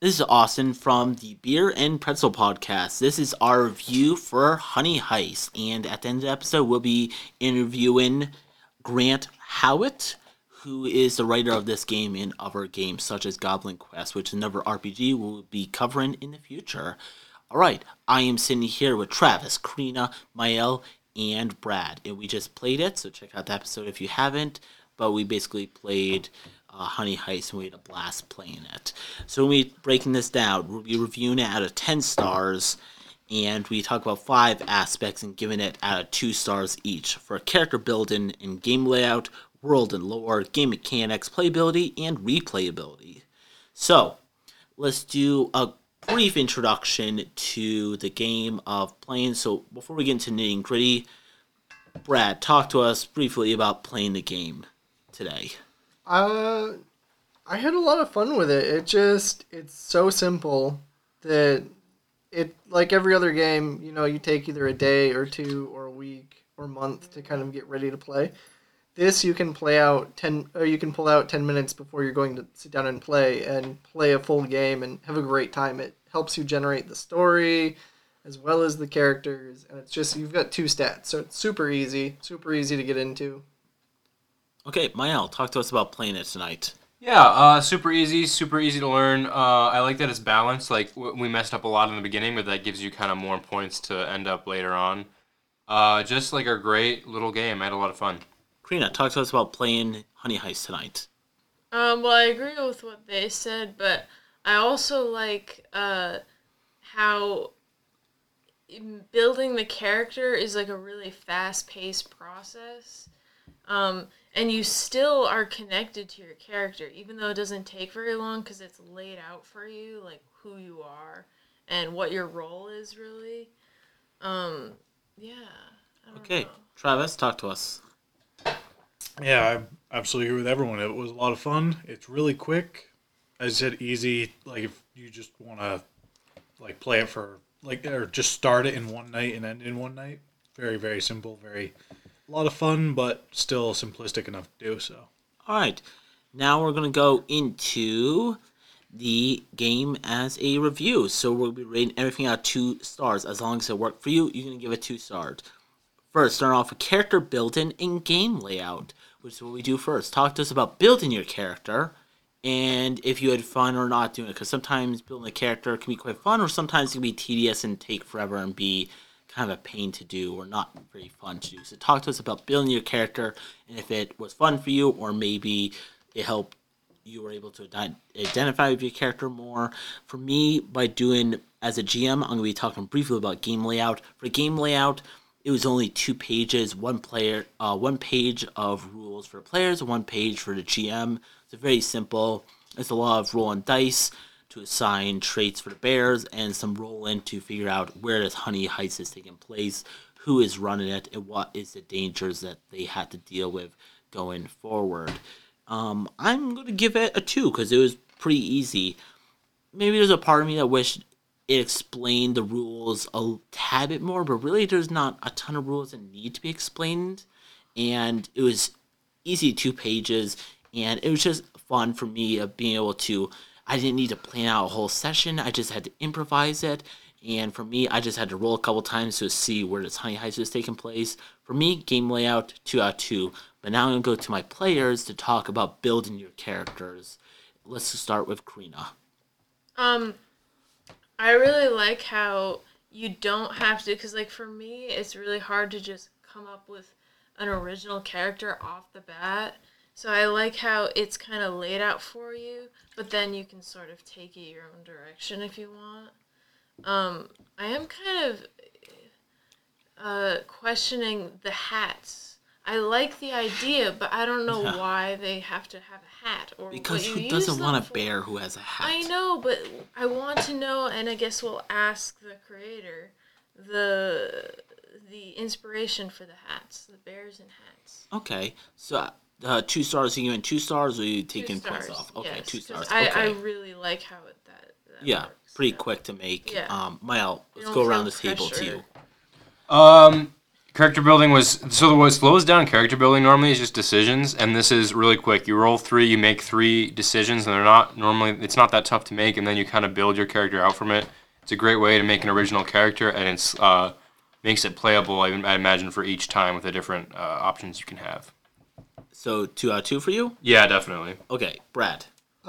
This is Austin from the Beer and Pretzel Podcast. This is our review for Honey Heist, and at the end of the episode, we'll be interviewing Grant Howitt, who is the writer of this game and other games such as Goblin Quest, which is another RPG we'll be covering in the future. Alright, I am sitting here with Travis, Karina, Mael, and Brad, and we just played it, so check out the episode if you haven't, but we basically played Honey Heist, and we had a blast playing it. So when we breaking this down, we'll be reviewing it out of 10 stars, and we talk about 5 aspects and giving it out of 2 stars each for character building and game layout, world and lore, game mechanics, playability, and replayability. So let's do a brief introduction to the game of playing. So before we get into nitty gritty, Brad, talk to us briefly about playing the game today. I had a lot of fun with it. It's so simple that it, like every other game, you take either a day or two or a week or month to kind of get ready to play. This you can pull out 10 minutes before you're going to sit down and play a full game and have a great time. It helps you generate the story as well as the characters, and it's just, you've got 2 stats, so it's super easy to get into. Okay, Mael, talk to us about playing it tonight. Yeah, super easy to learn. I like that it's balanced. Like, we messed up a lot in the beginning, but that gives you kind of more points to end up later on. Just like a great little game. I had a lot of fun. Karina, talk to us about playing Honey Heist tonight. Well, I agree with what they said, but I also like how building the character is like a really fast-paced process. And you still are connected to your character, even though it doesn't take very long because it's laid out for you, like who you are and what your role is, really. Yeah. Okay, Travis, talk to us. Yeah, I absolutely agree with everyone. It was a lot of fun. It's really quick. As I said, easy. Like, if you just want to, like, play it for, like, or just start it in one night and end in one night. Very, very simple. A lot of fun, but still simplistic enough to do so. All right, now we're going to go into the game as a review. So we'll be rating everything out of 2 stars. As long as it worked for you, you're going to give it 2 stars. First, start off with character building and game layout, which is what we do first. Talk to us about building your character and if you had fun or not doing it, because sometimes building a character can be quite fun, or sometimes it can be tedious and take forever and be kind of a pain to do or not very fun to do. So talk to us about building your character and if it was fun for you, or maybe it helped you were able to identify with your character more. For me, by doing as a GM, I'm going to be talking briefly about game layout. For game layout, it was only 2 pages, one page of rules for players, 1 page for the GM. It's very simple. It's a lot of rolling dice to assign traits for the bears, and some roll-in to figure out where this Honey Heist is taking place, who is running it, and what is the dangers that they had to deal with going forward. I'm going to give it a 2 because it was pretty easy. Maybe there's a part of me that wished it explained the rules a tad bit more, but really there's not a ton of rules that need to be explained, and it was easy 2 pages, and it was just fun for me of being able to, I didn't need to plan out a whole session, I just had to improvise it, and for me, I just had to roll a couple times to see where this Honey Heist was taking place. For me, game layout, 2 out of 2, but now I'm going to go to my players to talk about building your characters. Let's start with Karina. I really like how you don't have to, because, like, for me, it's really hard to just come up with an original character off the bat. So I like how it's kind of laid out for you, but then you can sort of take it your own direction if you want. I am kind of questioning the hats. I like the idea, but I don't know why they have to have a hat. Or because who doesn't want a bear who has a hat? I know, but I want to know, and I guess we'll ask the creator the inspiration for the hats, the bears and hats. Okay, so 2 stars, are you giving 2 stars, or are you taking points off? Okay, yes, 2 stars. I, Okay. I really like how that yeah, works. pretty quick to make. Yeah. Mael, let's don't go feel around the table to pressure. you. Character building was so what slows down character building normally is just decisions, and this is really quick. You roll 3, you make 3 decisions, and they're not normally it's not that tough to make, and then you kind of build your character out from it. It's a great way to make an original character, and it's makes it playable. I imagine for each time with the different options you can have. So 2 out of 2 for you. Yeah, definitely. Okay, Brad.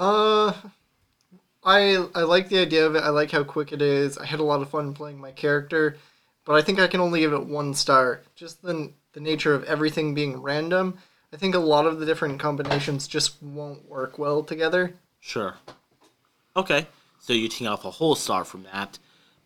I like the idea of it. I like how quick it is. I had a lot of fun playing my character, but I think I can only give it 1 star. Just the nature of everything being random. I think a lot of the different combinations just won't work well together. Sure. Okay, so you take off a whole star from that.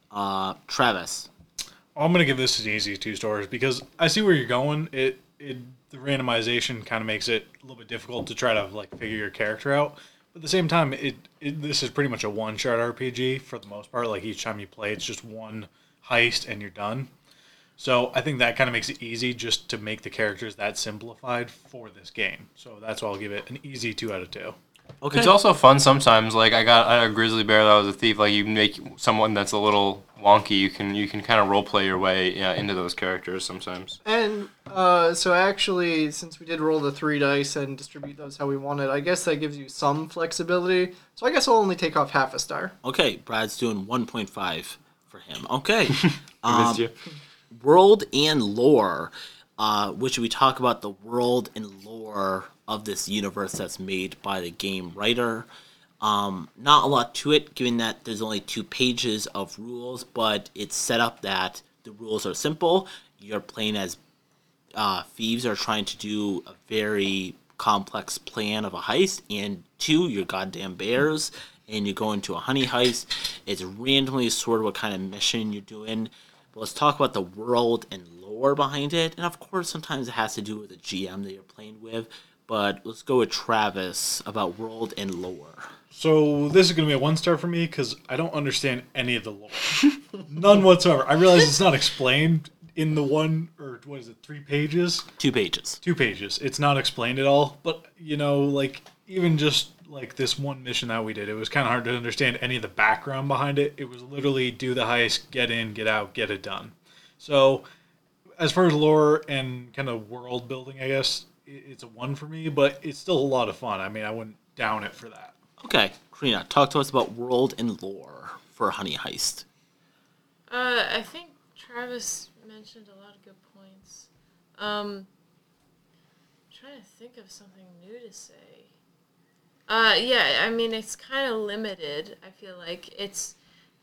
Travis. I'm gonna give this an easy 2 stars because I see where you're going. The randomization kind of makes it a little bit difficult to try to like figure your character out. But at the same time, this is pretty much a one-shot RPG for the most part. Like each time you play, it's just one heist and you're done. So I think that kind of makes it easy just to make the characters that simplified for this game. So that's why I'll give it an easy 2 out of 2. Okay. It's also fun sometimes. Like I got a grizzly bear that was a thief. Like you make someone that's a little wonky. You can kind of role play your way into those characters sometimes. And so actually, since we did roll the 3 dice and distribute those how we wanted, I guess that gives you some flexibility. So I guess I'll only take off half a star. Okay, Brad's doing 1.5 for him. Okay. Missed you. World and lore. Which we talk about the world and lore of this universe that's made by the game writer. Not a lot to it, given that there's only 2 pages of rules, but it's set up that the rules are simple. You're playing as thieves are trying to do a very complex plan of a heist, and 2, you're goddamn bears, and you go into a honey heist. It's randomly sort of what kind of mission you're doing. But let's talk about the world and lore behind it. And of course, sometimes it has to do with the GM that you're playing with. But let's go with Travis about world and lore. So this is going to be a 1 star for me because I don't understand any of the lore. None whatsoever. I realize it's not explained in the 3 pages? 2 pages. 2 pages. It's not explained at all. But, like, even just like this one mission that we did, it was kind of hard to understand any of the background behind it. It was literally do the heist, get in, get out, get it done. So as far as lore and kind of world building, I guess, it's a 1 for me, but it's still a lot of fun. I mean, I wouldn't down it for that. Okay, Karina, talk to us about world and lore for Honey Heist. I think Travis mentioned a lot of good points. I'm trying to think of something new to say. Yeah, I mean, it's kind of limited. I feel like it's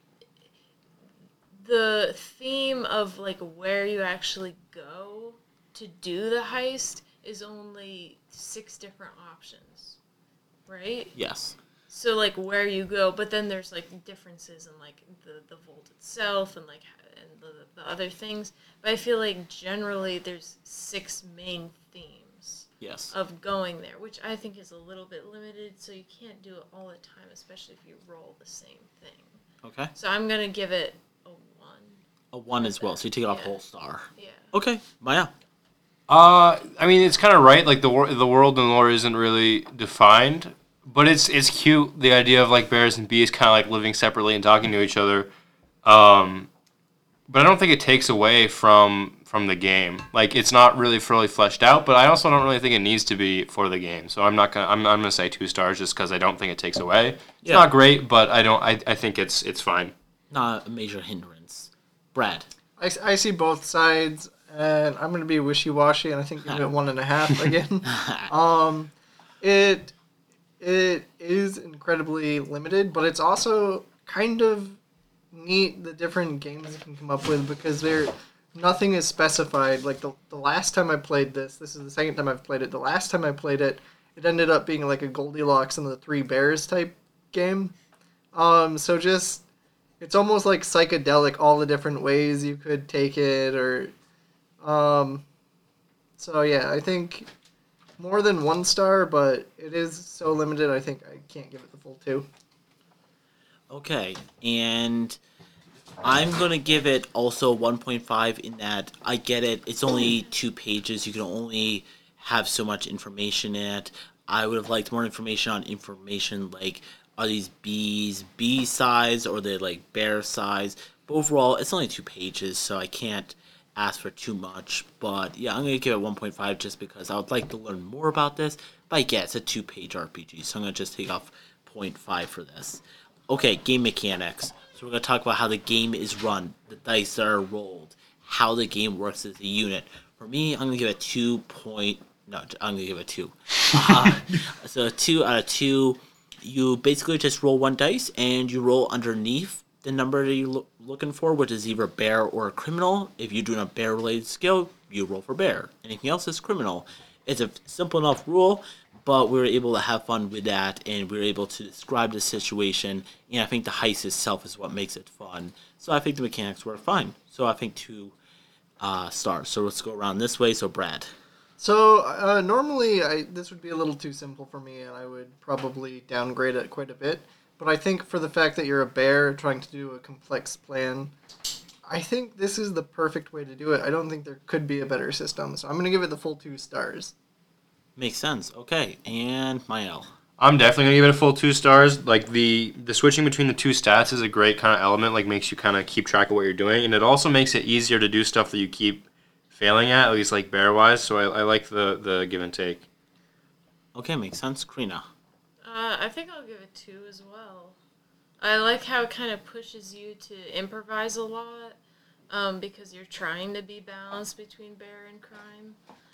the theme of like where you actually go to do the heist is only 6 different options, right? Yes. So like where you go, but then there's like differences in like the vault itself and like and the other things. But I feel like generally there's 6 main themes. Yes. Of going there, which I think is a little bit limited, so you can't do it all the time, especially if you roll the same thing. Okay. So I'm gonna give it a 1. A 1 as well, so you take it off Yeah. whole star. Yeah. Okay, Maya. I mean, it's kind of right. Like the world and lore isn't really defined, but it's cute. The idea of like bears and bees kind of like living separately and talking to each other. But I don't think it takes away from the game. Like it's not really fully fleshed out, but I also don't really think it needs to be for the game. So I'm gonna say 2 stars just because I don't think it takes away. It's not great, but I think it's fine. Not a major hindrance. Brad. I see both sides, and I'm going to be wishy-washy, and I think give it 1.5 again. It is incredibly limited, but it's also kind of neat the different games you can come up with because nothing is specified. Like the last time I played this is the second time I've played it. The last time I played it, it ended up being like a Goldilocks and the 3 Bears type game. So just it's almost like psychedelic, all the different ways you could take it, or so yeah, I think more than 1 star, but it is so limited. I think I can't give it the full 2. Okay, and I'm going to give it also 1.5 in that I get it. It's only 2 pages. You can only have so much information in it. I would have liked more information on information like, are these bees bee size or are they like bear size? But overall, it's only 2 pages, so I can't ask for too much. But yeah, I'm gonna give it 1.5 just because I would like to learn more about this. But yeah, it's a 2-page RPG, so I'm gonna just take off 0.5 for this. Okay, game mechanics. So we're gonna talk about how the game is run, the dice that are rolled, how the game works as a unit. For me, I'm gonna give it 2 point. No, I'm gonna give it 2. So a 2 out of 2. You basically just roll one dice and you roll underneath the number that you're looking for, which is either bear or criminal. If you're doing a bear related skill, you roll for bear. Anything else is criminal. It's a simple enough rule, but we were able to have fun with that and we were able to describe the situation. And I think the heist itself is what makes it fun. So I think the mechanics work fine. So I think 2 stars. So let's go around this way. So Brad. So normally this would be a little too simple for me, and I would probably downgrade it quite a bit. But I think for the fact that you're a bear trying to do a complex plan, I think this is the perfect way to do it. I don't think there could be a better system, so I'm going to give it the full 2 stars. Makes sense. Okay. And Mael. I'm definitely gonna give it a full 2 stars. Like the switching between the 2 stats is a great kind of element. Like makes you kind of keep track of what you're doing, and it also makes it easier to do stuff that you keep failing at least like bear wise. So I like the give and take. Okay, makes sense. Karina. I think I'll give it 2 as well. I like how it kind of pushes you to improvise a lot, because you're trying to be balanced between bear and crime.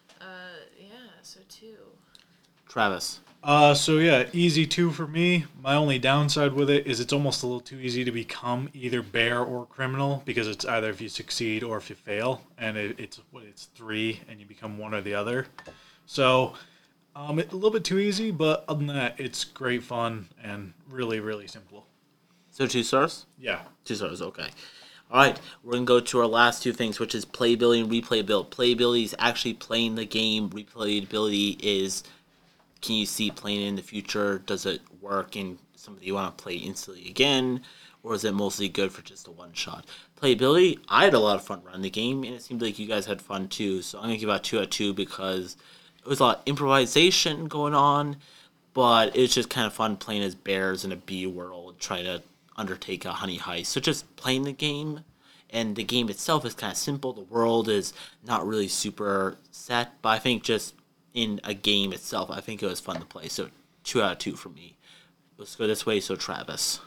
Yeah, so 2. Travis. So yeah, easy 2 for me. My only downside with it is it's almost a little too easy to become either bear or criminal because it's either if you succeed or if you fail, and it's 3 and you become one or the other. So it's a little bit too easy, but other than that, it's great fun and really really simple. So 2 stars? Yeah. 2 stars, okay. Alright, we're going to go to our last 2 things, which is playability and replayability. Playability is actually playing the game. Replayability is, can you see playing it in the future? Does it work in something you want to play instantly again? Or is it mostly good for just a one-shot? Playability, I had a lot of fun running the game, and it seemed like you guys had fun too. So I'm going to give out 2 out of 2 because it was a lot of improvisation going on, but it's just kind of fun playing as bears in a bee world, trying to undertake a honey heist. So just playing the game, and the game itself is kind of simple. The world is not really super set, but I think just in a game itself, I think it was fun to play. So 2 out of 2 for me. Let's go this way. So Travis.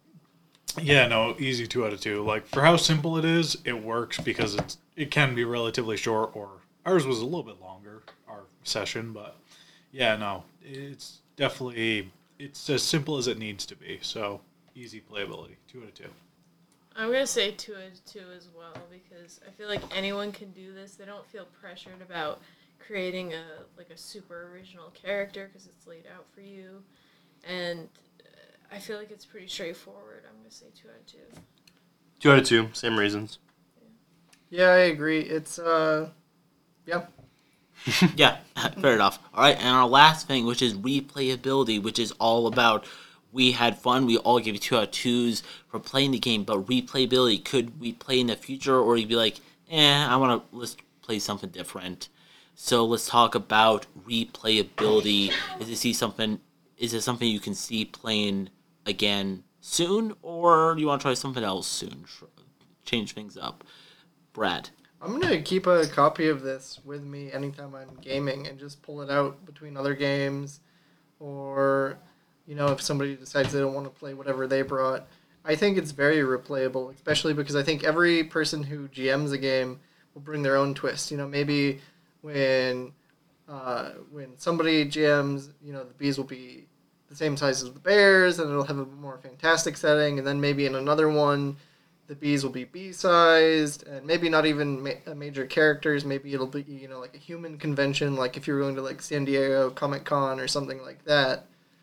Yeah, no, easy 2 out of 2. Like for how simple it is, it works because it can be relatively short. Or ours was a little bit longer, our session, but yeah, no, it's definitely it's as simple as it needs to be. So easy playability, 2 out of 2. I'm going to say 2 out of 2 as well because I feel like anyone can do this. They don't feel pressured about creating a super original character because it's laid out for you, and I feel like it's pretty straightforward. I'm gonna say 2 out of 2. 2 out of 2, same reasons. Yeah, I agree. It's yeah. Yeah, fair enough. All right, and our last thing, which is replayability, which is all about we had fun. We all gave 2 out of 2s for playing the game, but replayability, could we play in the future, or you'd be like, I want to let's play something different. So let's talk about replayability. Is it something you can see playing again soon, or do you want to try something else soon? Change things up. Brad. I'm going to keep a copy of this with me anytime I'm gaming and just pull it out between other games, or, if somebody decides they don't want to play whatever they brought. I think it's very replayable, especially because I think every person who GMs a game will bring their own twist. Maybe when somebody GMs, the bees will be the same size as the bears, and it'll have a more fantastic setting. And then maybe in another one, the bees will be bee-sized, and maybe not even major characters. Maybe it'll be, like a human convention, like if you're going to like San Diego Comic-Con or something like that.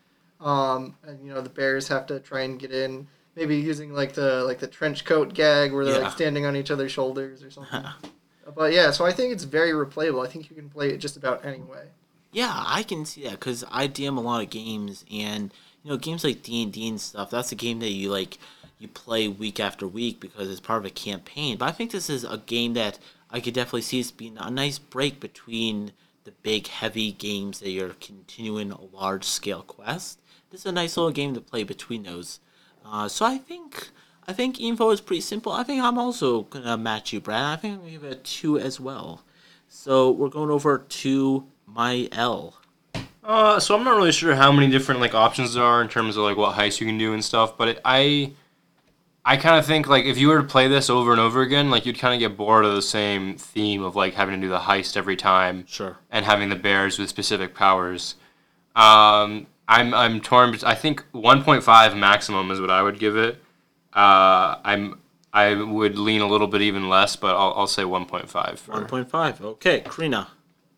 And the bears have to try and get in, maybe using like the trench coat gag where they're like standing on each other's shoulders or something. But yeah, so I think it's very replayable. I think you can play it just about any way. Yeah, I can see that because I DM a lot of games, and games like D&D and stuff. That's a game that you play week after week because it's part of a campaign. But I think this is a game that I could definitely see as being a nice break between the big, heavy games that you're continuing a large-scale quest. This is a nice little game to play between those. So I think I think info is pretty simple. I think I'm also gonna match you, Brad. I think I'm gonna give it a 2 as well. So we're going over to my L. So I'm not really sure how many different like options there are in terms of like what heists you can do and stuff, but I kind of think like if you were to play this over and over again, like you'd kind of get bored of the same theme of like having to do the heist every time Sure. and having the bears with specific powers. I'm torn. I think 1.5 maximum is what I would give it. I would lean a little bit even less, but I'll say 1.5. 1.5. Okay, Karina.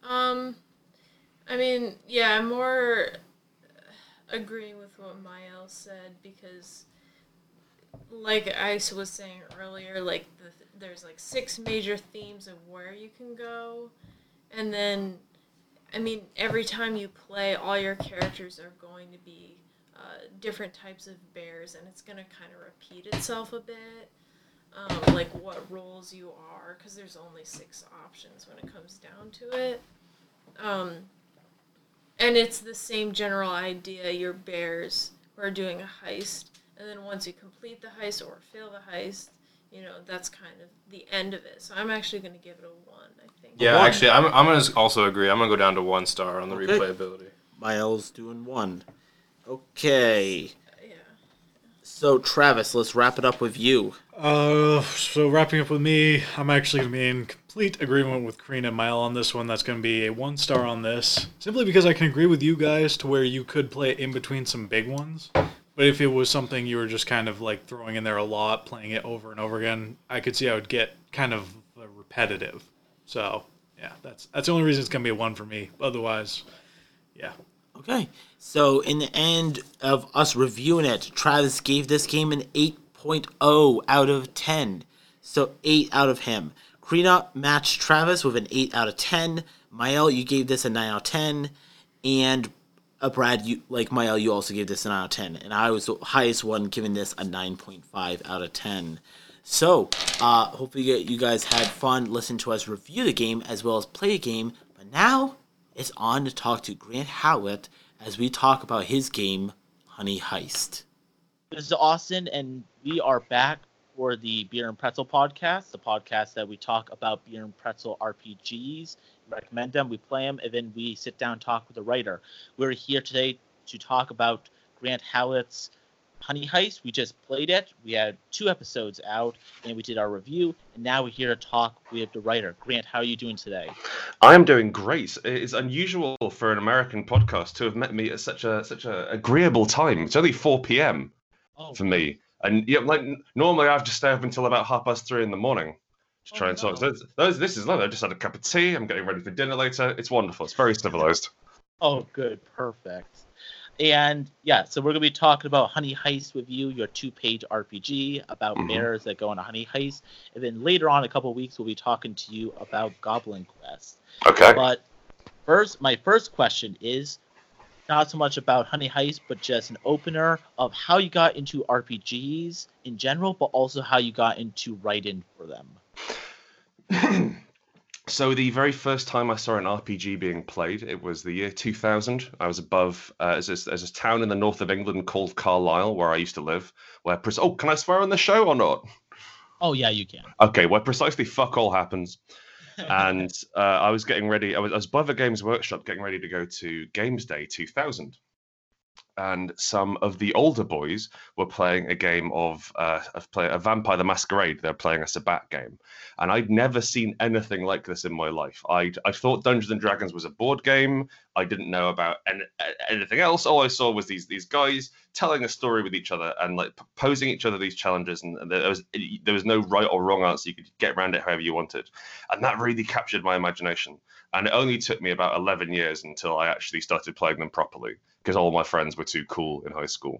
I mean, yeah, I'm more agreeing with what Mael said because, like I was saying earlier, like there's like 6 major themes of where you can go, and then, I mean, every time you play, all your characters are going to be different types of bears, and it's going to kind of repeat itself a bit. Like what roles you are, because there's only 6 options when it comes down to it. And it's the same general idea. You're bears who are doing a heist, and then once you complete the heist or fail the heist, that's kind of the end of it. So I'm actually going to give it a 1, I think. Yeah, 1. actually, I'm going to also agree. I'm going to go down to 1 star on the Okay. replayability. My L's doing 1. Okay. Yeah. So Travis, let's wrap it up with you. So wrapping up with me, I'm actually going to be in complete agreement with Karina and Mile on this one. That's going to be a 1 star on this. Simply because I can agree with you guys to where you could play it in between some big ones. But if it was something you were just kind of like throwing in there a lot, playing it over and over again, I could see I would get kind of repetitive. So, yeah, that's the only reason it's going to be a 1 for me. Otherwise, yeah. Okay. So in the end of us reviewing it, Travis gave this game an 8.0 out of 10. So 8 out of him. Karina matched Travis with an 8 out of 10. Mael, you gave this a 9 out of 10. And Brad, you like Mael, you also gave this a 9 out of 10. And I was the highest one, giving this a 9.5 out of 10. So, hopefully you guys had fun listening to us review the game as well as play the game. But now it's on to talk to Grant Howlett as we talk about his game, Honey Heist. This is Austin, and we are back for the Beer and Pretzel podcast, the podcast that we talk about beer and pretzel RPGs, recommend them, we play them, and then we sit down and talk with the writer. We're here today to talk about Grant Howlett's Honey Heist. We just played it. We had 2 episodes out, and we did our review, and now we're here to talk with the writer. Grant, how are you doing today? I am doing great. It's unusual for an American podcast to have met me at such a agreeable time. It's only 4 p.m. for me, and like normally I have to stay up until about 3:30 in the morning to try and talk. So this is lovely. I just had a cup of tea. I'm getting ready for dinner later. It's wonderful. It's very civilized. Oh, good, perfect. And yeah, so we're going to be talking about Honey Heist with you, your 2-page RPG about bears that go on a honey heist. And then later on, a couple of weeks, we'll be talking to you about Goblin Quest. Okay. But my first question is not so much about Honey Heist, but just an opener of how you got into RPGs in general, but also how you got into writing for them. So the very first time I saw an RPG being played, it was the year 2000. I was above there's a town in the north of England called Carlisle, where I used to live. Where can I swear on the show or not? Oh yeah, you can. Okay, where precisely fuck all happens. And I was getting ready. I was above a Games Workshop, getting ready to go to Games Day 2000. And some of the older boys were playing a game of a Vampire the Masquerade. They're playing a Sabbat game, and I'd never seen anything like this in my life. I thought Dungeons and Dragons was a board game. I didn't know about anything else. All I saw was these guys telling a story with each other and like posing each other these challenges, and there was no right or wrong answer. You could get around it however you wanted, and that really captured my imagination. And it only took me about 11 years until I actually started playing them properly, because all my friends were too cool in high school.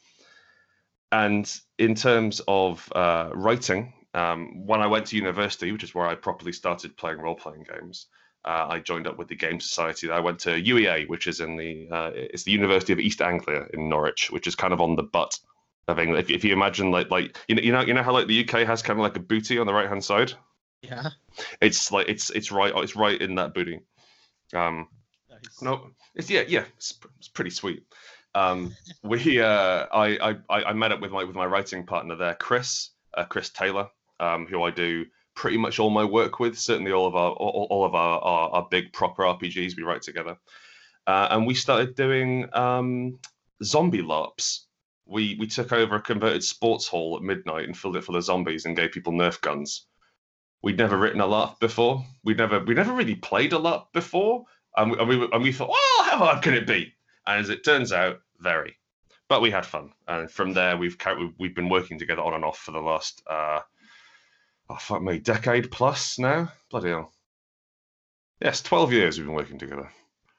And in terms of writing, when I went to university, which is where I properly started playing role-playing games, I joined up with the Game Society. I went to UEA, which is it's the University of East Anglia in Norwich, which is kind of on the butt of England. If you imagine like you know how like the UK has kind of like a booty on the right-hand side. Yeah. It's like it's right in that booty. Nice. No, it's pretty sweet. I met up with my writing partner there, Chris Taylor, who I do pretty much all my work with. Certainly all of our big proper RPGs we write together, and we started doing zombie LARPs. We took over a converted sports hall at midnight and filled it full of zombies and gave people Nerf guns. We'd never written a LARP before. We never really played a LARP before, and we thought, oh, how hard can it be? And as it turns out, very. But we had fun, and from there we've been working together on and off for the last decade plus now. Bloody hell. Yes, 12 years we've been working together.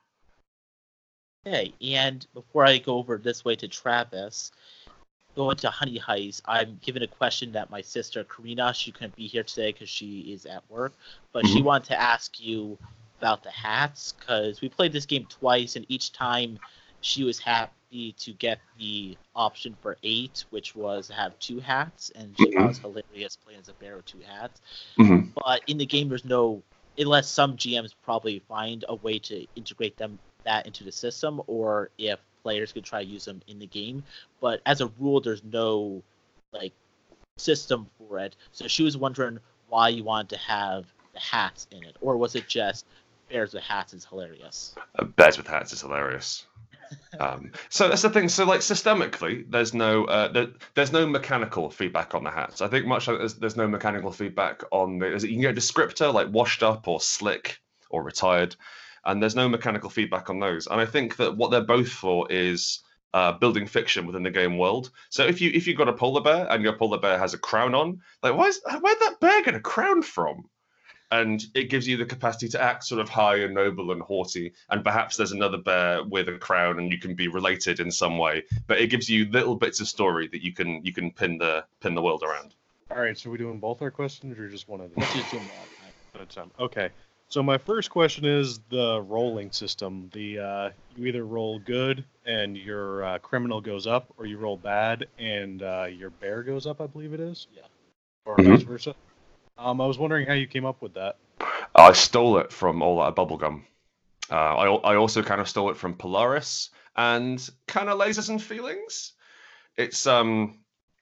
Okay, and before I go over this way to Travis, going to Honey Heist, I'm given a question that my sister Karina, she couldn't be here today because she is at work, but she wanted to ask you about the hats, because we played this game twice, and each time she was happy to get the option for 8, which was to have 2 hats, and she thought it was hilarious playing as a bear with 2 hats. But in the game, there's no, unless some GMs probably find a way to integrate that into the system, or if players could try to use them in the game. But as a rule, there's no system for it. So she was wondering why you wanted to have the hats in it, or was it just bears with hats is hilarious? Bears with hats is hilarious. So that's the thing. So systemically, there's no mechanical feedback on the hats. I think much like there's no mechanical feedback on you can get a descriptor like washed up or slick or retired, and there's no mechanical feedback on those. And I think that what they're both for is building fiction within the game world. So if you've got a polar bear and your polar bear has a crown on, where'd that bear get a crown from? And it gives you the capacity to act sort of high and noble and haughty, and perhaps there's another bear with a crown and you can be related in some way. But it gives you little bits of story that you can pin the world around. All right, so we're doing both our questions or just one of them? Let's just do them all. At a time. Okay. So my first question is the rolling system. You either roll good and your criminal goes up, or you roll bad and your bear goes up, I believe it is. Yeah. Or vice versa. I was wondering how you came up with that. I stole it from All Out Bubblegum. I also kind of stole it from Polaris and kind of Lasers and Feelings. It's so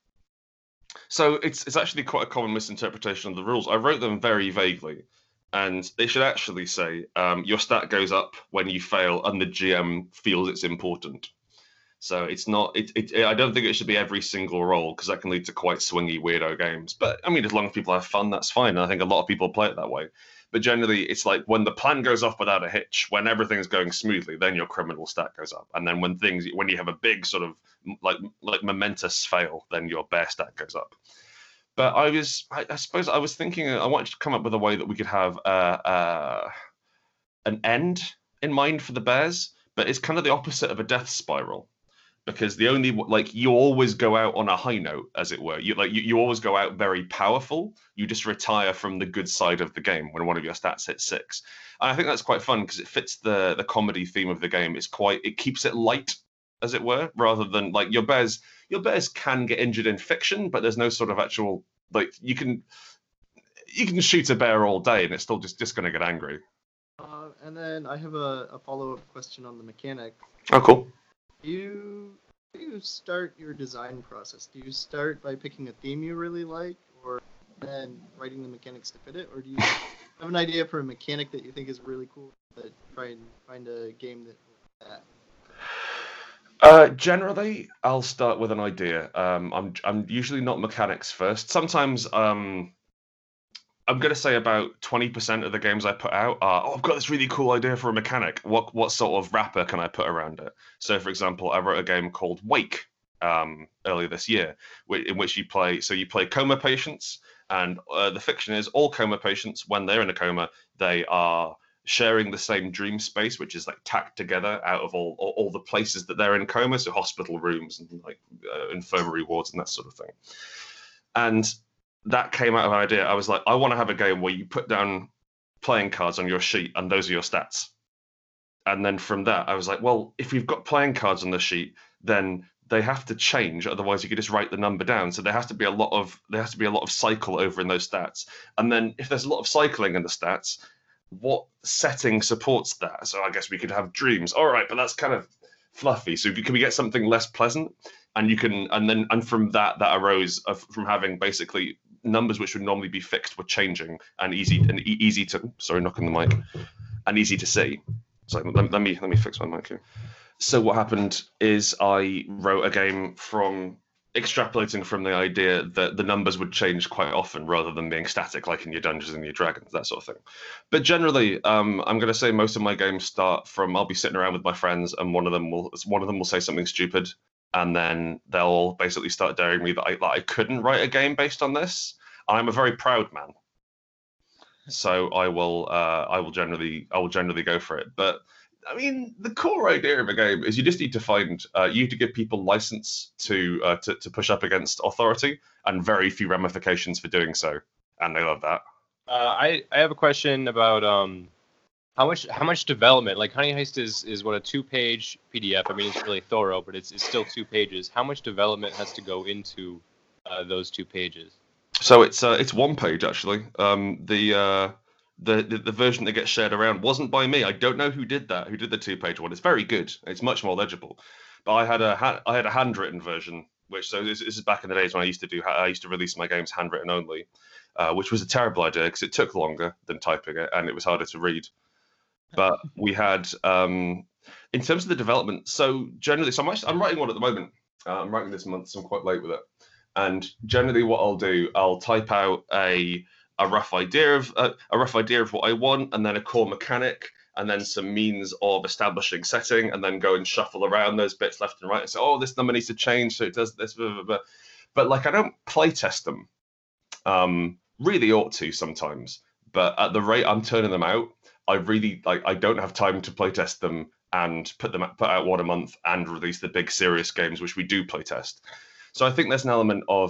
it's actually quite a common misinterpretation of the rules. I wrote them very vaguely, and they should actually say your stat goes up when you fail and the GM feels it's important. So it's not. I don't think it should be every single roll, because that can lead to quite swingy, weirdo games. But I mean, as long as people have fun, that's fine. And I think a lot of people play it that way. But generally, it's like when the plan goes off without a hitch, when everything's going smoothly, then your criminal stat goes up. And then when you have a big sort of like momentous fail, then your bear stat goes up. But I suppose I was thinking, I wanted to come up with a way that we could have an end in mind for the bears, but it's kind of the opposite of a death spiral. Because the only you always go out on a high note, as it were. You always go out very powerful. You just retire from the good side of the game when one of your stats hits 6. And I think that's quite fun because it fits the comedy theme of the game. It keeps it light, as it were, rather than your bears can get injured in fiction, but there's no sort of actual you can shoot a bear all day and it's still just going to get angry. And then I have a follow-up question on the mechanic. Oh, cool. Do you start your design process? Do you start by picking a theme you really like, or then writing the mechanics to fit it, or do you have an idea for a mechanic that you think is really cool that try and find a game that? Generally, I'll start with an idea. I'm usually not mechanics first. Sometimes I'm going to say about 20% of the games I put out are, I've got this really cool idea for a mechanic. What sort of wrapper can I put around it? So, for example, I wrote a game called Wake earlier this year, in which you play coma patients, and the fiction is all coma patients, when they're in a coma, they are sharing the same dream space, which is tacked together out of all the places that they're in coma, so hospital rooms and infirmary wards and that sort of thing. And that came out of an idea. I was like, I want to have a game where you put down playing cards on your sheet and those are your stats. And then from that, I was like, well, if we've got playing cards on the sheet, then they have to change. Otherwise, you could just write the number down. So there has to be a lot of cycle over in those stats. And then if there's a lot of cycling in the stats, what setting supports that? So I guess we could have dreams. All right, but that's kind of fluffy. So can we get something less pleasant? And you can, and from that arose from having basically numbers which would normally be fixed were changing and easy to. Sorry, knocking the mic. And easy to see. So let me fix my mic here. So what happened is I wrote a game from extrapolating from the idea that the numbers would change quite often rather than being static like in your Dungeons and your Dragons, that sort of thing. But generally, I'm going to say most of my games start from I'll be sitting around with my friends and one of them will say something stupid, and then they'll basically start daring me that I couldn't write a game based on this. I'm a very proud man, so I will generally go for it. But I mean, the core idea of a game is you just need to find you need to give people license to push up against authority, and very few ramifications for doing so, and they love that. I have a question about how much development. Like Honey Heist is what, a 2-page PDF. I mean, it's really thorough, but it's still 2 pages. How much development has to go into those 2 pages? So it's 1 page actually. The version that gets shared around wasn't by me. I don't know who did that. Who did the 2-page one? It's very good. It's much more legible. But I had a handwritten version, which this is back in the days when I used to release my games handwritten only, which was a terrible idea because it took longer than typing it and it was harder to read. But we had in terms of the development. So generally, I'm writing one at the moment. I'm writing this month, so I'm quite late with it. And generally, what I'll do, I'll type out a rough idea of what I want, and then a core mechanic, and then some means of establishing setting, and then go and shuffle around those bits left and right, and say, oh, this number needs to change, so it does this, blah, blah, blah. But like, I don't play test them. Really ought to sometimes, but at the rate I'm turning them out, I don't have time to play test them and put out one a month and release the big serious games which we do play test. So I think there's an element of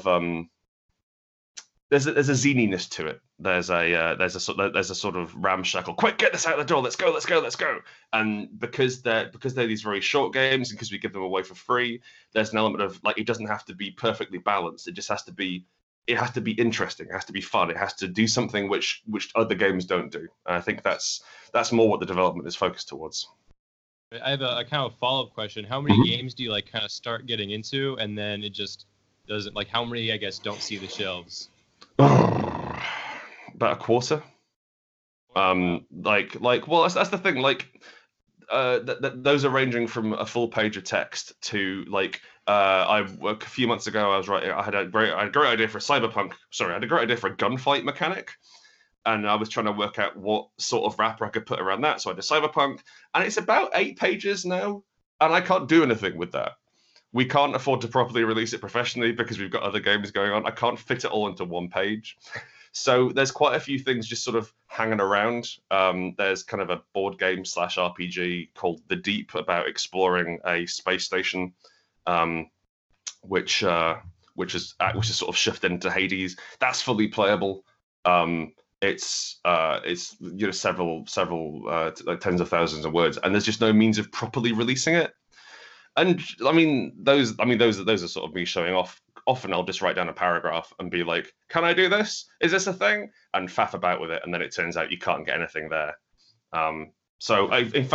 there's a zaniness to it. There's a sort of ramshackle. Quick, get this out the door. Let's go. And because they're these very short games, and because we give them away for free, there's an element of like, it doesn't have to be perfectly balanced. It just has to be. It has to be interesting. It has to be fun. It has to do something which other games don't do. And I think that's more what the development is focused towards. I have a kind of follow-up question. How many games do you like kind of start getting into, and then it just doesn't, like, how many, I guess, don't see the shelves? About a quarter. Well, that's the thing. Like, those are ranging from a full page of text to like. A few months ago, I was writing. I had a great idea for a cyberpunk. Sorry, I had a great idea for a gunfight mechanic. And I was trying to work out what sort of wrapper I could put around that. So I did Cyberpunk, and it's about 8 pages now, and I can't do anything with that. We can't afford to properly release it professionally because we've got other games going on. I can't fit it all into 1 page. So there's quite a few things just sort of hanging around. There's kind of a board game / RPG called The Deep about exploring a space station, which is sort of shifted into Hades. That's fully playable. It's several tens of thousands of words, and there's just no means of properly releasing it. And those are sort of me showing off. Often I'll just write down a paragraph and be like, "Can I do this? Is this a thing?" and faff about with it, and then it turns out you can't get anything there. So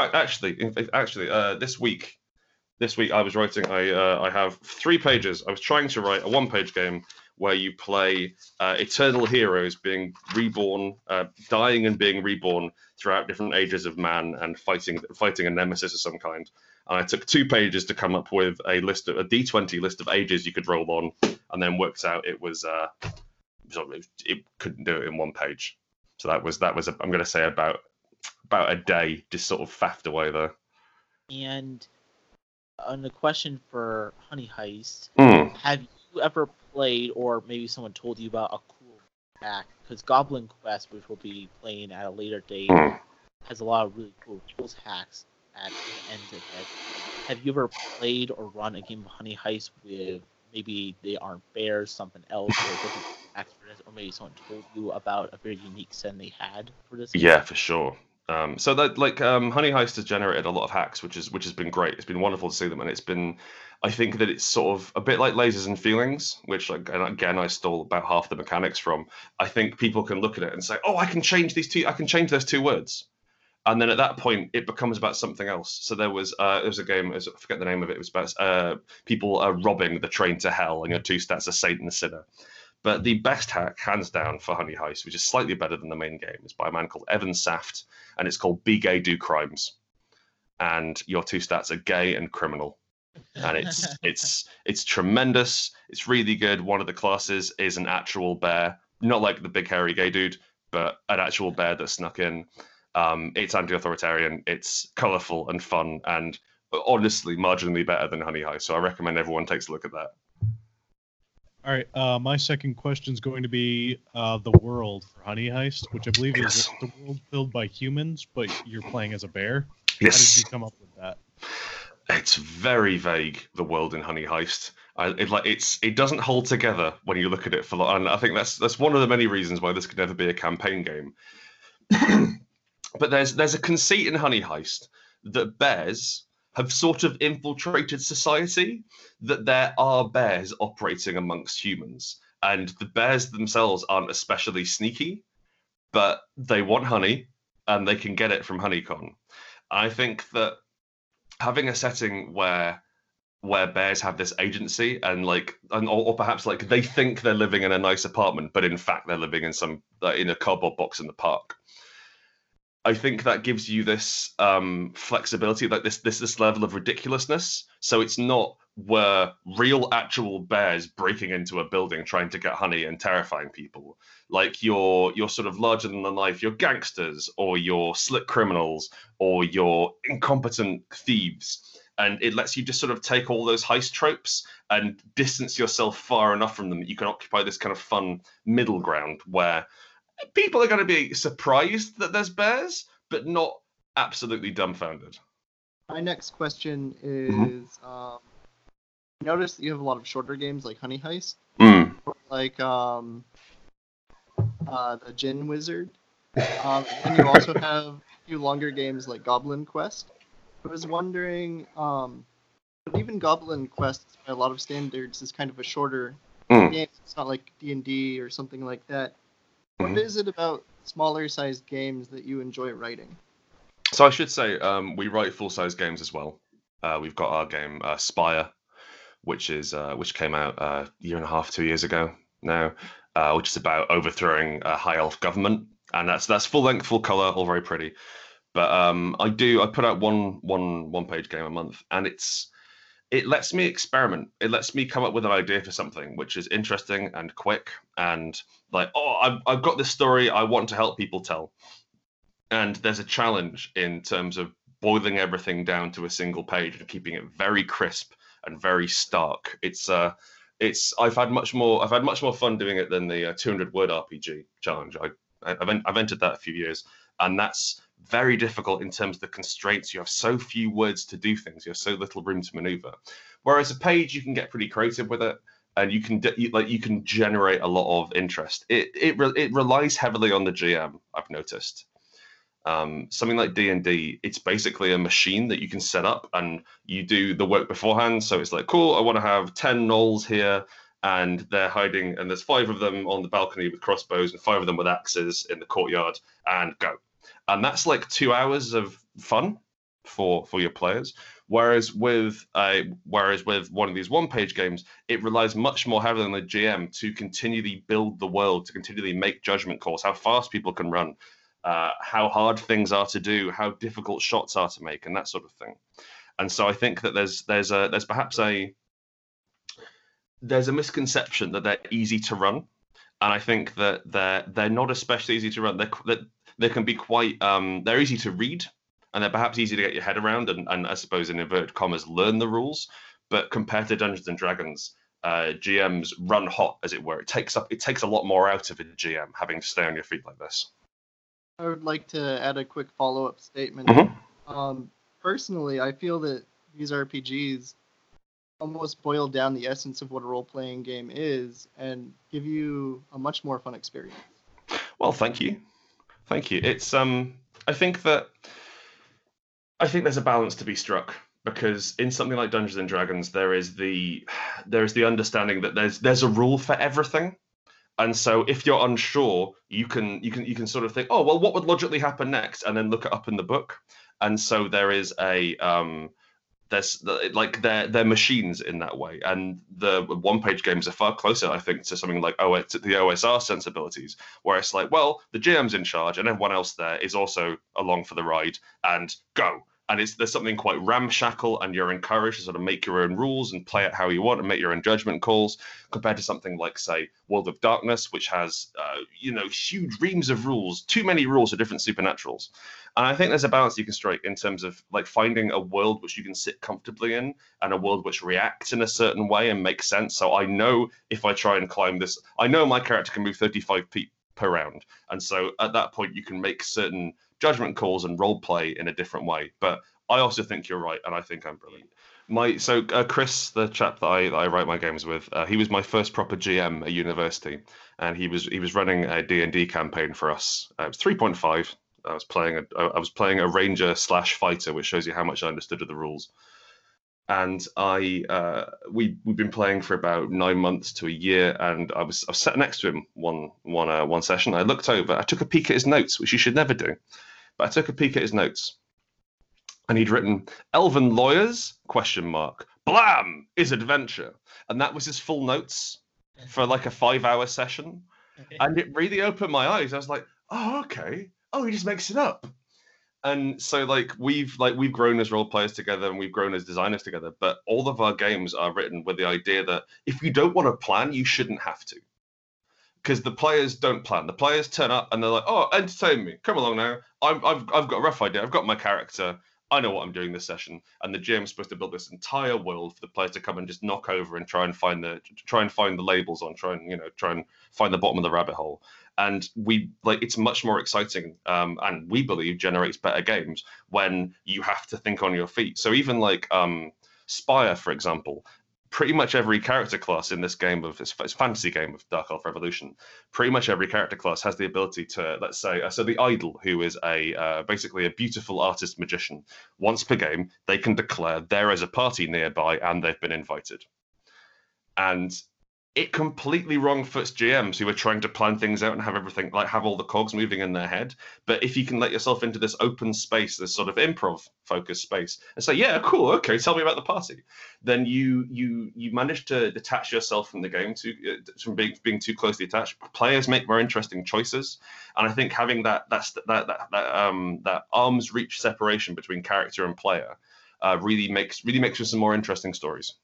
this week I was writing. I have 3 pages. I was trying to write a 1-page game where you play eternal heroes being reborn, dying and being reborn throughout different ages of man and fighting a nemesis of some kind. And I took 2 pages to come up with a D20 list of ages you could roll on, and then worked out it couldn't do it in 1 page. So that was I'm going to say about a day just sort of faffed away there. And on the question for Honey Heist, have you ever played, or maybe someone told you about a cool hack? Because Goblin Quest, which we'll be playing at a later date, has a lot of really cool tools hacks at the end of it. Have you ever played or run a game of Honey Heist with maybe they aren't bears, something else, or different hacks for this, or maybe someone told you about a very unique setting they had for this game? Yeah, for sure. So that Honey Heist has generated a lot of hacks, which has been great. It's been wonderful to see them, and it's been. I think that it's sort of a bit like Lasers and Feelings, which again I stole about half the mechanics from. I think people can look at it and say, "Oh, I can change these two. I can change those 2 words," And then at that point, it becomes about something else. So there was a game, I forget the name of it. It was about people robbing the train to hell, and your two stats are Saint and Sinner. But the best hack, hands down, for Honey Heist, which is slightly better than the main game, is by a man called Evan Saft, and it's called Be Gay, Do Crimes. And your two stats are gay and criminal. And it's tremendous. It's really good. One of the classes is an actual bear, not like the big hairy gay dude, but an actual bear that snuck in. It's anti-authoritarian. It's colourful and fun, and honestly, marginally better than Honey Heist. So I recommend everyone takes a look at that. All right, my second question is going to be the world for Honey Heist, which I believe is the world filled by humans, but you're playing as a bear. Yes. How did you come up with that? It's very vague, the world in Honey Heist. It doesn't hold together when you look at it and I think that's one of the many reasons why this could never be a campaign game. But there's a conceit in Honey Heist that bears have sort of infiltrated society, that there are bears operating amongst humans, and the bears themselves aren't especially sneaky, but they want honey, and they can get it from Honeycon. I think that having a setting where bears have this agency or perhaps like they think they're living in a nice apartment, but in fact they're living in a cardboard box in the park. I think that gives you this flexibility, like this level of ridiculousness. So it's not where real actual bears breaking into a building trying to get honey and terrifying people. Like you're sort of larger than life, you're gangsters or you're slick criminals or you're incompetent thieves. And it lets you just sort of take all those heist tropes and distance yourself far enough from them that you can occupy this kind of fun middle ground where people are going to be surprised that there's bears, but not absolutely dumbfounded. My next question is, notice that you have a lot of shorter games like Honey Heist, like the Gin Wizard, and you also have a few longer games like Goblin Quest. I was wondering, but even Goblin Quest, by a lot of standards, is kind of a shorter game. It's not like D&D or something like that. What is it about smaller sized games that you enjoy writing? So I should say we write full size games as well. We've got our game Spire, which came out a year and a half, 2 years ago now, which is about overthrowing a high elf government, and that's full length, full color, all very pretty. But I put out one page game a month, and it lets me experiment. It lets me come up with an idea for something which is interesting and quick and like, I've got this story I want to help people tell. And there's a challenge in terms of boiling everything down to a single page and keeping it very crisp and very stark. I've had much more fun doing it than the 200 word RPG challenge. I've entered that a few years, and that's very difficult in terms of the constraints. You have so few words to do things. You have so little room to maneuver. Whereas a page, you can get pretty creative with it, and you can generate a lot of interest. It relies heavily on the GM. I've noticed. Something like D&D, it's basically a machine that you can set up, and you do the work beforehand. So it's like, cool, I want to have 10 gnolls here, and they're hiding, and there's 5 of them on the balcony with crossbows and 5 of them with axes in the courtyard, and go. And that's like 2 hours of fun for your players. Whereas with one of these one-page games, it relies much more heavily on the GM to continually build the world, to continually make judgment calls, how fast people can run, how hard things are to do, how difficult shots are to make, and that sort of thing. And so I think that there's perhaps a misconception that they're easy to run, and I think that they're not especially easy to run. They can be quite they're easy to read, and they're perhaps easy to get your head around, and I suppose in inverted commas learn the rules. But compared to Dungeons and Dragons, GMs run hot, as it were. It takes a lot more out of a GM having to stay on your feet like this. I would like to add a quick follow-up statement. Personally, I feel that these RPGs almost boil down the essence of what a role-playing game is and give you a much more fun experience. Well, thank you. It's I think there's a balance to be struck, because in something like Dungeons and Dragons, there is the understanding that there's a rule for everything, And so if you're unsure, you can sort of think, oh well, what would logically happen next, and then look it up in the book. And so there is a there's like they're machines in that way, and the one-page games are far closer, I think, to something like the OSR sensibilities, where it's like, well, the GM's in charge, and everyone else there is also along for the ride, and go. And there's something quite ramshackle, and you're encouraged to sort of make your own rules and play it how you want and make your own judgment calls, compared to something like, say, World of Darkness, which has huge reams of rules, too many rules for different supernaturals. And I think there's a balance you can strike in terms of like finding a world which you can sit comfortably in, and a world which reacts in a certain way and makes sense. So I know if I try and climb this, I know my character can move 35 feet per round, and so at that point you can make certain judgment calls and role play in a different way. But I also think you're right, and I think I'm brilliant. Chris, the chap that I write my games with, he was my first proper GM at university, and he was running a D&D campaign for us. It was 3.5. I was playing a ranger / fighter, which shows you how much I understood of the rules. And we'd been playing for about 9 months to a year, and I was sat next to him one session. I looked over, I took a peek at his notes, which you should never do, but I took a peek at his notes, and he'd written "Elven lawyers ? Blam is adventure," and that was his full notes for like a 5-hour session, and it really opened my eyes. I was like, oh, okay. Oh, he just makes it up. And so we've grown as role players together, and we've grown as designers together, but all of our games are written with the idea that if you don't want to plan, you shouldn't have to. Because the players don't plan. The players turn up and they're like, oh, entertain me. Come along now. I've got a rough idea. I've got my character. I know what I'm doing this session. And the GM's supposed to build this entire world for the players to come and just knock over and try and find the labels on, try and find the bottom of the rabbit hole. And it's much more exciting, and we believe generates better games when you have to think on your feet. So even like Spire, for example, pretty much every character class in this game of it's fantasy game of Dark Elf Revolution, pretty much every character class has the ability to, let's say, so the Idol, who is basically a beautiful artist magician, once per game they can declare there is a party nearby and they've been invited. And it completely wrong-foots GMs who are trying to plan things out and have everything, have all the cogs moving in their head. But if you can let yourself into this open space, this sort of improv-focused space, and say, yeah, cool, okay, tell me about the party, then you manage to detach yourself from the game, from being too closely attached. Players make more interesting choices, and I think having that arm's reach separation between character and player really makes for some more interesting stories.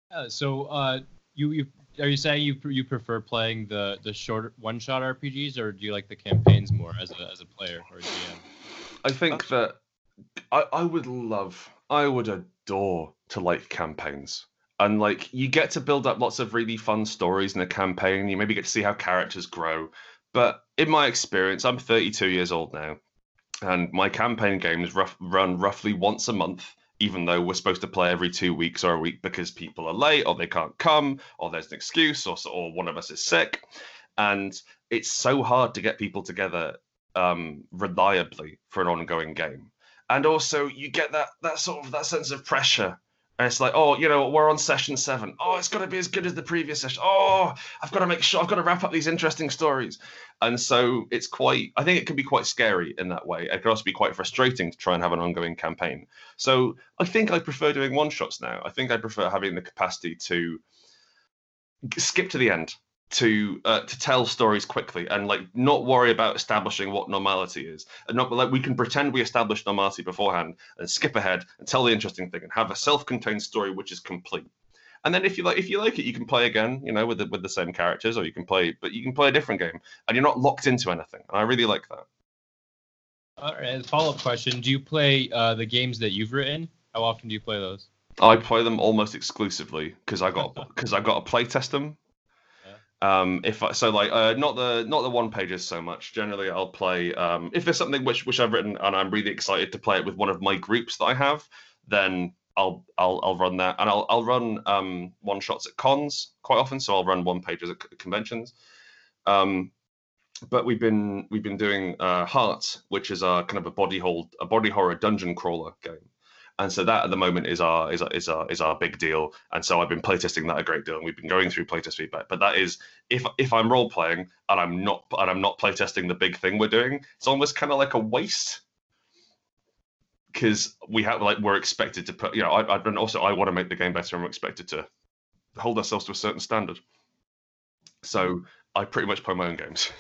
Are you saying you prefer playing the short one-shot RPGs, or do you like the campaigns more as a player or a GM? I think that I would adore to like campaigns. And you get to build up lots of really fun stories in a campaign. You maybe get to see how characters grow. But in my experience, I'm 32 years old now, and my campaign games run roughly once a month, even though we're supposed to play every 2 weeks or a week because people are late or they can't come or there's an excuse or one of us is sick. And it's so hard to get people together reliably for an ongoing game. And also you get that sense of pressure. And it's like, oh, we're on session 7. Oh, it's got to be as good as the previous session. Oh, I've got to make sure I've got to wrap up these interesting stories. And so I think it can be quite scary in that way. It can also be quite frustrating to try and have an ongoing campaign. So I think I prefer doing one-shots now. I think I prefer having the capacity to skip to the end, to tell stories quickly and not worry about establishing what normality is, and not we can pretend we established normality beforehand and skip ahead and tell the interesting thing and have a self-contained story which is complete. And then if you like it, you can play again, with the same characters, or you can play a different game, and you're not locked into anything. And I really like that. All right, follow-up question: do you play the games that you've written? How often do you play those? I play them almost exclusively because I got to play test them. Not the one pages so much. Generally, I'll play if there's something which I've written and I'm really excited to play it with one of my groups that I have, then I'll run that, and I'll run one shots at cons quite often. So I'll run one pages at conventions. But we've been doing Heart, which is a kind of a body horror dungeon crawler game. And so that at the moment is our big deal. And so I've been playtesting that a great deal, and we've been going through playtest feedback. But that is if I'm role playing and I'm not playtesting the big thing we're doing, it's almost kind of like a waste. Because we're expected to put, I want to make the game better, and we're expected to hold ourselves to a certain standard. So I pretty much play my own games.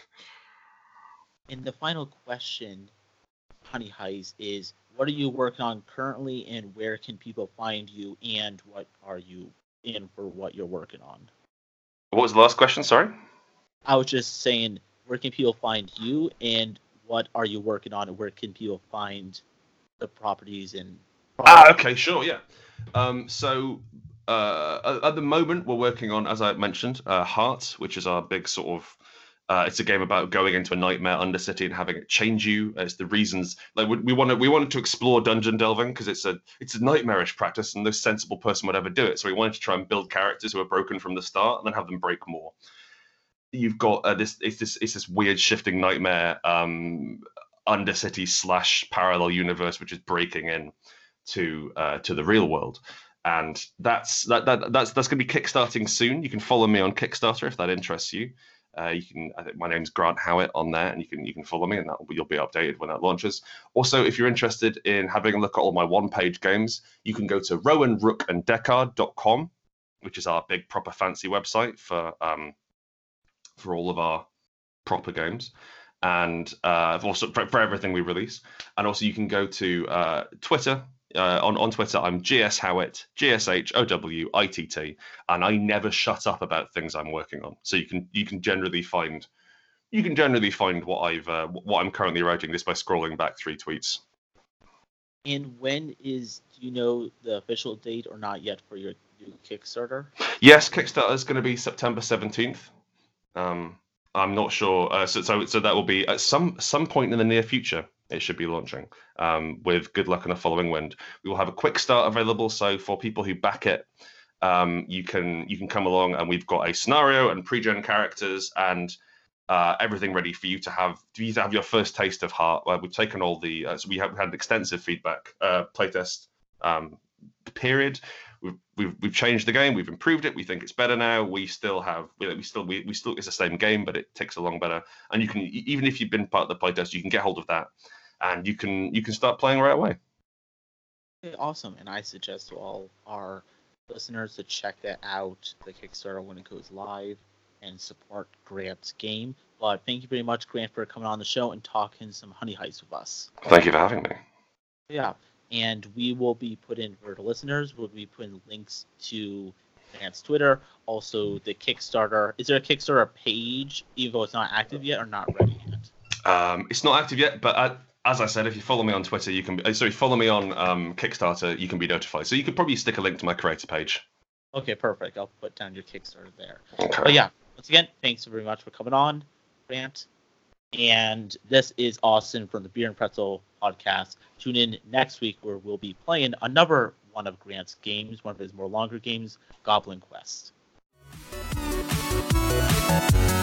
And the final question, Honey Heist, is what are you working on currently, and where can people find you, and what are you in for what you're working on? What was the last question? Sorry? I was just saying, where can people find you, and what are you working on, and where can people find the properties and... Okay, sure, yeah. So at the moment, we're working on, as I mentioned, Heart, which is our big sort of... it's a game about going into a nightmare undercity and having it change you. It's the reasons we wanted to explore dungeon delving because it's a nightmarish practice, and no sensible person would ever do it. So we wanted to try and build characters who are broken from the start and then have them break more. You've got this weird shifting nightmare undercity / parallel universe which is breaking in to the real world. And that's going to be kickstarting soon. You can follow me on Kickstarter if that interests you. I think my name's Grant Howitt on there, and you can follow me, and you'll be updated when that launches. Also, if you're interested in having a look at all my one-page games, you can go to rowanrookanddeckard.com, which is our big proper fancy website for all of our proper games, and also for everything we release. And also, you can go to Twitter. On Twitter, I'm GS Howitt, GSHOWITT, and I never shut up about things I'm working on. So you can generally find what I'm currently writing just by scrolling back 3 tweets. And do you know the official date or not yet for your new Kickstarter? Yes, Kickstarter is going to be September 17th. I'm not sure. So that will be at some point in the near future. It should be launching with good luck and a following wind. We will have a quick start available, so for people who back it, you can come along, and we've got a scenario and pre-gen characters and everything ready for you to have your first taste of Heart. We've taken all the so we have had extensive feedback playtest period. We've changed the game. We've improved it. We think it's better now. We still it's the same game, but it ticks along better. And you can, even if you've been part of the playtest, you can get hold of that, and you can start playing right away. Okay, awesome. And I suggest to all our listeners to check that out, the Kickstarter, when it goes live, and support Grant's game. But thank you very much, Grant, for coming on the show and talking some Honey Heist with us. Thank you for having me. Yeah. And we will be putting, for the listeners, we'll be putting links to Grant's Twitter, also the Kickstarter. Is there a Kickstarter page, even though it's not active yet, or not ready yet? It's not active yet, but as I said, if you follow me on Twitter, follow me on Kickstarter, you can be notified. So you could probably stick a link to my creator page. Okay, perfect. I'll put down your Kickstarter there. Okay. But yeah, once again, thanks very much for coming on, Grant. And this is Austin from the Beer and Pretzel podcast. Tune in next week where we'll be playing another one of Grant's games, one of his more longer games, Goblin Quest.